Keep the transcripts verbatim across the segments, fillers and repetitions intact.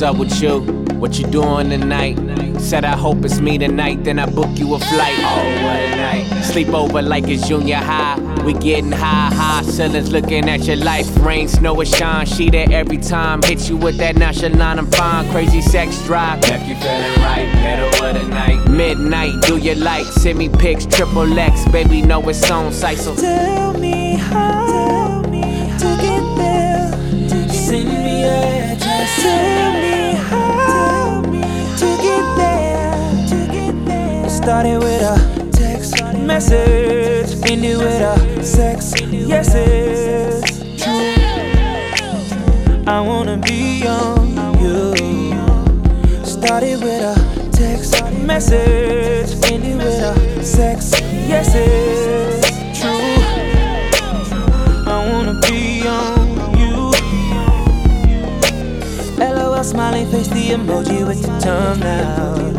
up with you? What you doing tonight? Said I hope it's me tonight, then I book you a flight. Oh, what a night. Sleep over like it's junior high. We getting high, high ceilings looking at your life. Rain, snow, or shine, she there every time. Hit you with that nonchalant, I'm fine. Crazy sex drive, left you feeling right. Middle of the night, midnight, do you like? Send me pics, triple X, baby, know it's on site. So tell me how to get there. Send me your address. Tell me how to get there. It started with a text message, ended with a sex yeses. True, I wanna be on you. Started with a text message, ended with a sex yeses. True, I wanna be on you. LOL smiling face, the emoji with the tongue out.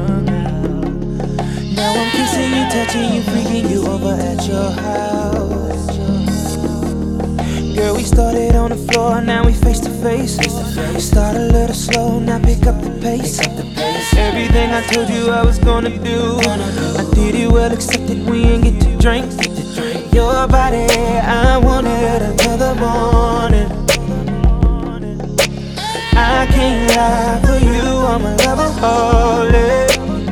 Now I'm kissing you, touching you, freaking you over at your house. Girl, we started on the floor, now we face to face. Start a little slow, now pick up the pace. Everything I told you I was gonna do, I did it well, except that we ain't get to drink. Your body, I wanted another morning. I can't lie for you, I'm a loveraholic.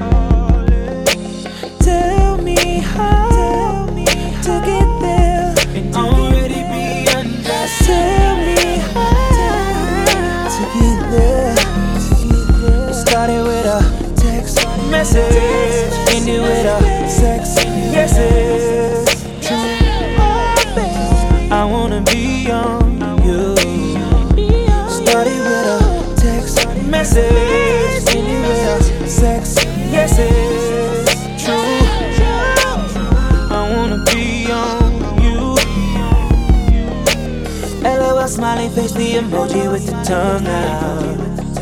Tell me how to get there and already be undressed. Tell me how to get there. It started with a text message, ended with a sex yeses. I wanna be on you. Started with a text message, ended with a sex yeses. True, I wanna be on you. LOL smiling face, the emoji with the tongue out.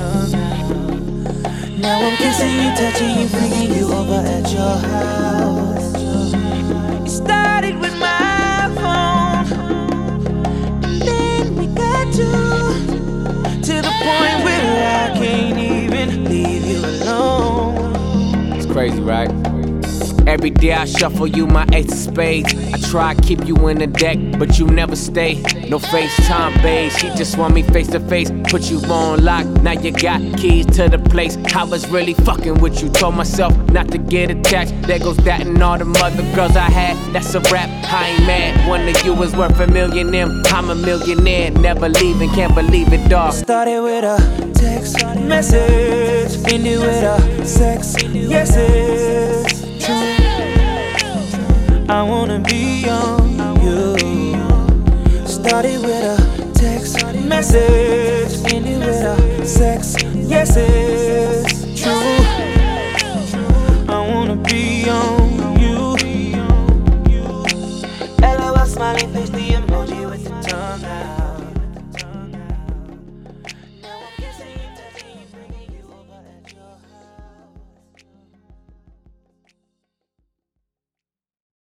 Now I'm kissing you, touching you, freaking you over at your house. It started with my phone, then we got to to the point where I can't even leave you alone. it's crazy, right? Every day I shuffle you my ace of spades. I try to keep you in the deck, but you never stay. No FaceTime, babe. She just want me face to face. Put you on lock, now you got keys to the place. I was really fucking with you. Told myself not to get attached. There goes that and all the other girls I had. That's a rap, I ain't mad. One of you is worth a million M. I'm a millionaire, never leaving, can't believe it, dawg. Started with a text message, ended with a sex yeses. True, I wanna be on you. Started with a text message, ended with a sex yeses.